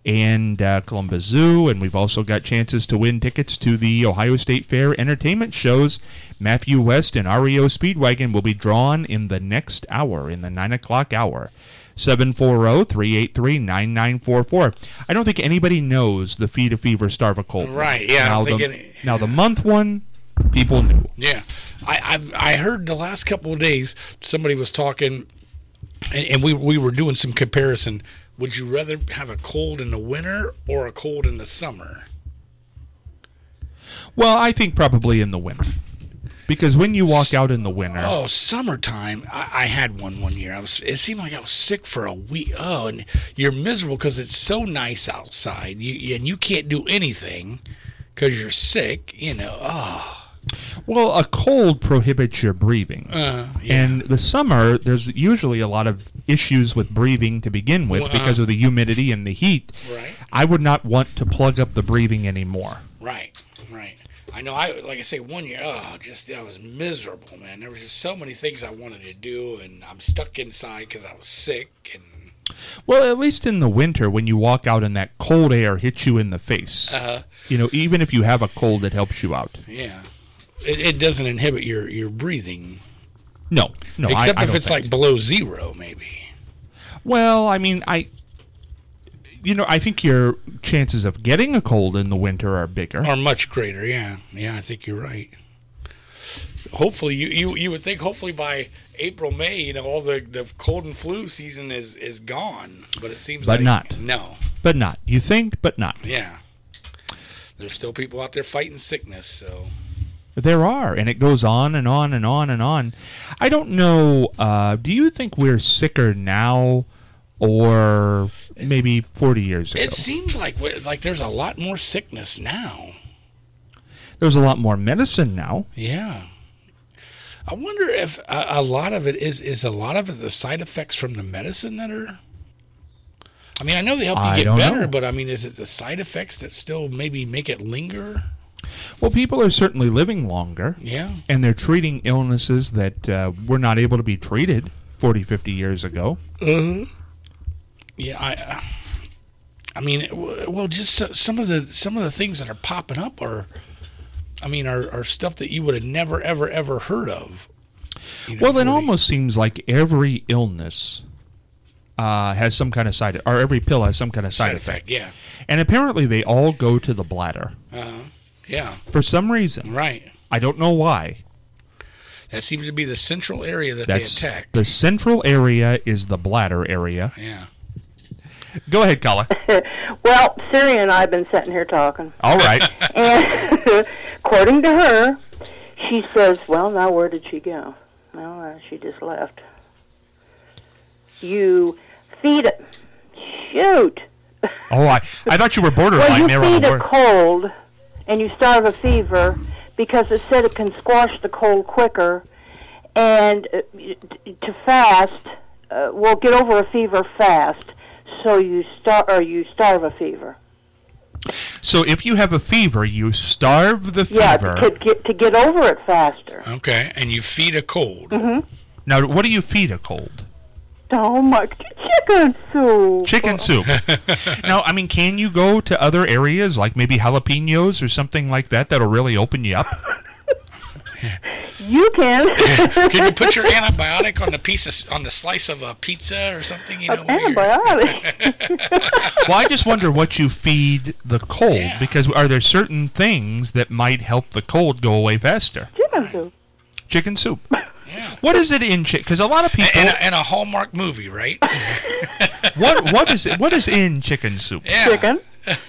S1: and uh, Columbus Zoo, and we've also got chances to win tickets to the Ohio State Fair entertainment shows. Matthew West and R E O Speedwagon will be drawn in the next hour, in the nine o'clock hour. seven four zero, three eight three, nine nine four four. I don't think anybody knows the Feed a Fever, Starve a Cold.
S2: Right, yeah, I
S1: Now,
S2: don't
S1: the,
S2: think any-
S1: now the month one, people knew.
S2: Yeah, I I've, I heard the last couple of days somebody was talking, and, and we we were doing some comparison. Would you rather have a cold in the winter or a cold in the summer?
S1: Well, I think probably in the winter. Because when you walk out in the winter,
S2: Oh, summertime! I, I had one one year. I was. It seemed like I was sick for a week. Oh, and you're miserable because it's so nice outside. You and you can't do anything because you're sick. You know. Oh.
S1: Well, a cold prohibits your breathing.
S2: Uh, yeah.
S1: And the summer, there's usually a lot of issues with breathing to begin with
S2: Well, uh,
S1: because of the humidity and the heat.
S2: Right.
S1: I would not want to plug up the breathing anymore.
S2: Right, right. I know. I like I say, one year, oh, just I was miserable, man. There was just so many things I wanted to do, and I'm stuck inside because I was sick. And
S1: Well, at least in the winter, when you walk out and that cold air hits you in the face,
S2: uh,
S1: you know, even if you have a cold, it helps you out.
S2: yeah, it, it doesn't inhibit your, your breathing,
S1: No, no,
S2: except
S1: I, I
S2: if
S1: don't
S2: it's
S1: think.
S2: like below zero, maybe.
S1: Well, I mean, I, you know, I think your chances of getting a cold in the winter are bigger.
S2: Or much greater. Yeah, yeah. I think you're right. Hopefully, you, you, you would think hopefully by April, May, you know, all the, the cold and flu season is, is gone. But it seems
S1: But
S2: like
S1: not.
S2: No.
S1: But not. You think, but not.
S2: Yeah. There's still people out there fighting sickness, so.
S1: There are, and it goes on and on and on and on. I don't know. Uh, do you think we're sicker now, or maybe forty years ago?
S2: It seems like we- like there's a lot more sickness now.
S1: There's a lot more medicine now.
S2: Yeah. I wonder if a, a lot of it is is a lot of it the side effects from the medicine that are. I mean, I know they help you
S1: I
S2: get
S1: don't
S2: better,
S1: know.
S2: but I mean, is it the side effects that still maybe make it linger?
S1: Well, people are certainly living longer,
S2: Yeah.
S1: and they're treating illnesses that uh, were not able to be treated forty, fifty years ago.
S2: Mm-hmm. Yeah, I. Uh, I mean, w- well, just so, some of the some of the things that are popping up are, I mean, are, are stuff that you would have never, ever, ever heard of. You know,
S1: Well, it
S2: forty
S1: almost seems like every illness uh, has some kind of side, or every pill has some kind of side,
S2: side
S1: effect.
S2: effect. Yeah.
S1: And apparently, they all go to the bladder
S2: Uh, yeah.
S1: for some reason.
S2: Right.
S1: I don't know why.
S2: That seems to be the central area that
S1: That's
S2: they attack.
S1: the central area is the bladder area.
S2: Yeah.
S1: Go ahead, Carla.
S5: Well, Siri and I have been sitting here talking.
S1: All right.
S5: And according to her, she says, well, now where did she go? Well, uh, she just left. You feed it. Shoot.
S1: Oh, I, I thought you were borderline
S5: Well, you
S1: there on
S5: feed
S1: the
S5: a
S1: word.
S5: cold and you starve a fever because it said it can squash the cold quicker, and uh, to fast uh, will get over a fever fast. So you star or you starve a fever.
S1: So if you have a fever, you starve the
S5: Yeah,
S1: fever.
S5: to get to get over it faster.
S2: Okay. And you feed a cold.
S5: Mm-hmm.
S1: Now, what do you feed a cold?
S5: So much chicken soup.
S1: Chicken soup. Now, I mean, can you go to other areas, like maybe jalapenos or something like that, that'll really open you up?
S5: You can.
S2: Can you put your antibiotic on the piece of, on the slice of a pizza or something? You know, where you're-
S5: Antibiotic.
S1: Well, I just wonder what you feed the cold,
S2: Yeah.
S1: because are there certain things that might help the cold go away faster?
S5: Chicken soup.
S1: Chicken soup.
S2: Yeah.
S1: What is it in chicken? Because a lot of people.
S2: And a, and a Hallmark movie, right?
S1: what what is it, what is in chicken soup?
S2: Yeah.
S5: Chicken.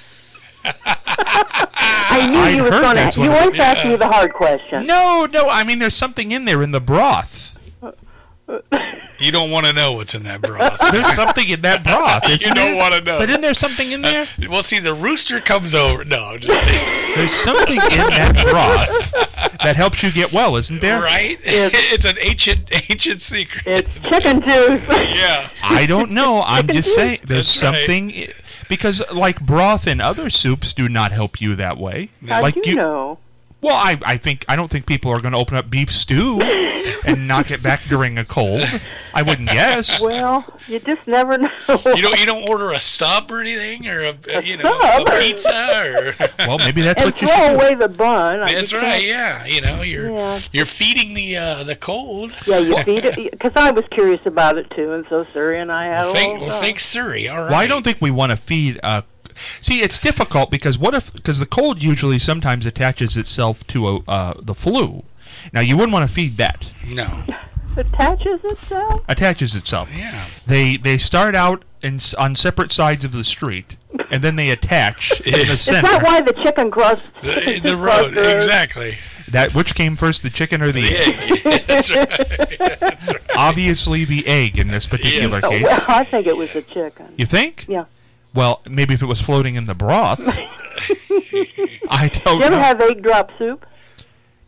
S5: I knew
S1: I'd
S5: you was
S1: heard
S5: going
S1: that's
S5: to.
S1: what
S5: You
S1: it-
S5: always ask me the hard question.
S1: No, no. I mean, there's something in there in the broth.
S2: You don't want to know what's in that broth.
S1: There's something in that broth.
S2: You
S1: isn't
S2: don't
S1: there?
S2: wanna know.
S1: But isn't there something in there?
S2: Well, see, the rooster comes over. No, I'm just kidding.
S1: There's something in that broth that helps you get well, isn't there?
S2: Right?
S5: It's-
S2: It's an ancient, ancient secret.
S5: It's chicken juice.
S2: Yeah.
S1: I don't know. I'm just saying there's
S2: That's right.
S1: something i- because like broth and other soups do not help you that way.
S5: How
S1: like
S5: do you know?
S1: Well, I, I think I don't think people are going to open up beef stew and knock it back during a cold. I wouldn't guess.
S5: Well, you just never know.
S2: You don't, you don't order a sub or anything, or a,
S5: A
S2: you know,
S5: sub?
S2: a pizza, or
S1: Well, maybe that's
S5: and
S1: what you
S5: throw
S1: should do.
S5: away the bun. I
S2: that's
S5: just
S2: right.
S5: can't-
S2: Yeah, you know, you're
S5: Yeah.
S2: you're feeding the uh, the cold.
S5: Yeah, you feed it because I was curious about it too, and so Suri and I had a
S2: Think,
S5: little
S2: well,
S5: talk.
S2: think Surrey. All right.
S1: Well, I don't think we want to feed. Uh, see, it's difficult because what if because the cold usually sometimes attaches itself to a, uh, the flu. Now you wouldn't want to feed that.
S2: No.
S5: attaches itself.
S1: Attaches itself.
S2: Yeah.
S1: They they start out in, s- on separate sides of the street, and then they attach in the
S5: Is
S1: center.
S5: that why the chicken crust?
S2: The, the road,
S5: crust is-
S2: exactly.
S1: That which came first, the chicken or the
S2: The
S1: egg?
S2: egg. That's right. That's right.
S1: Obviously, the egg in this particular
S2: Yeah.
S5: Oh,
S1: case.
S5: well, I think it was the chicken.
S1: You think?
S5: Yeah.
S1: Well, maybe if it was floating in the broth. I don't
S5: You ever
S1: know.
S5: have egg drop soup?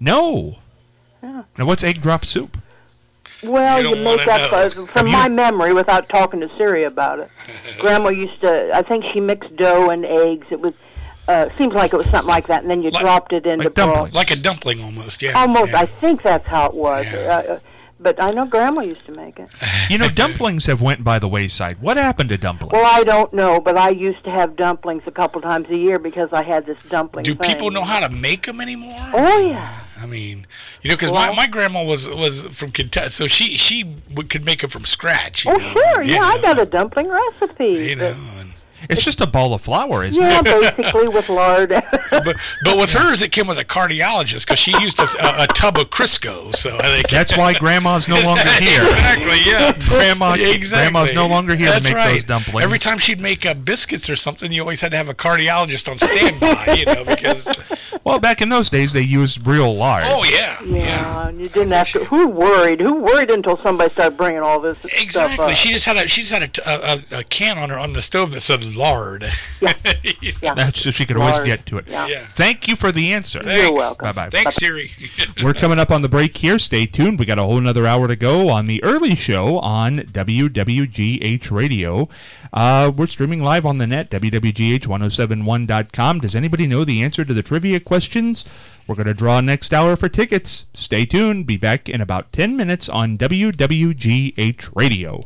S1: No.
S5: Yeah.
S1: Now, what's egg drop soup?
S5: Well,
S2: You
S5: you,
S2: don't
S5: make
S2: wanna
S5: up,
S2: know.
S5: uh,
S1: Have
S5: from
S1: you-
S5: my memory, without talking to Siri about it. Grandma used to, I think she mixed dough and eggs. It was, uh, seems like it was something like that, and then you
S2: Like-
S5: dropped it into
S1: like
S5: broth.
S1: dumplings.
S2: Like a dumpling almost, yeah.
S5: Almost,
S2: yeah.
S5: I think that's how it was.
S2: Yeah.
S5: Uh, uh, but I know Grandma used to make it.
S1: You know, dumplings have went by the wayside. What happened to dumplings?
S5: Well, I don't know, but I used to have dumplings a couple times a year because I had this dumpling
S2: Do
S5: thing.
S2: people know how to make them anymore?
S5: Oh, yeah.
S2: I mean, you know, because
S5: Well-
S2: my, my grandma was was from Kentucky, so she she would, could make them from scratch. You
S5: Oh,
S2: know,
S5: sure,
S2: you
S5: yeah, I
S2: know,
S5: got a dumpling recipe.
S2: You know, and,
S1: It's just a ball of flour, isn't
S5: Yeah,
S1: it?
S5: basically with lard.
S2: but but with hers, it came with a cardiologist because she used a, a, a tub of Crisco. So I think
S1: That's why Grandma's no longer here.
S2: exactly, yeah.
S1: Grandma,
S2: Exactly.
S1: Grandma's no longer here
S2: That's
S1: to make
S2: right.
S1: those dumplings.
S2: Every time she'd make uh, biscuits or something, you always had to have a cardiologist on standby, you know, because
S1: Well, back in those days, they used real lard.
S2: oh yeah,
S5: Yeah, and you didn't have to. Who worried? Who worried until somebody started bringing all this stuff
S2: exactly.
S5: up?
S2: She just had a she just had a, a, a can on her on the stove that said lard.
S5: Yeah.
S2: You know?
S5: Yeah.
S1: That's so she could always
S5: Lard.
S1: get to it.
S5: Yeah.
S2: Yeah.
S1: Thank you for the answer.
S2: Thanks.
S5: You're welcome.
S1: Bye-bye.
S2: Thanks, Siri.
S1: We're coming up on the break here. Stay tuned. We got a whole another hour to go on the early show on W W G H Radio. Uh, we're streaming live on the net, W W G H ten seventy-one dot com. Does anybody know the answer to the trivia questions? We're going to draw next hour for tickets. Stay tuned. Be back in about ten minutes on W W G H Radio.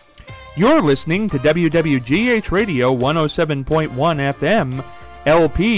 S1: You're listening to W W G H Radio one oh seven point one F M, L P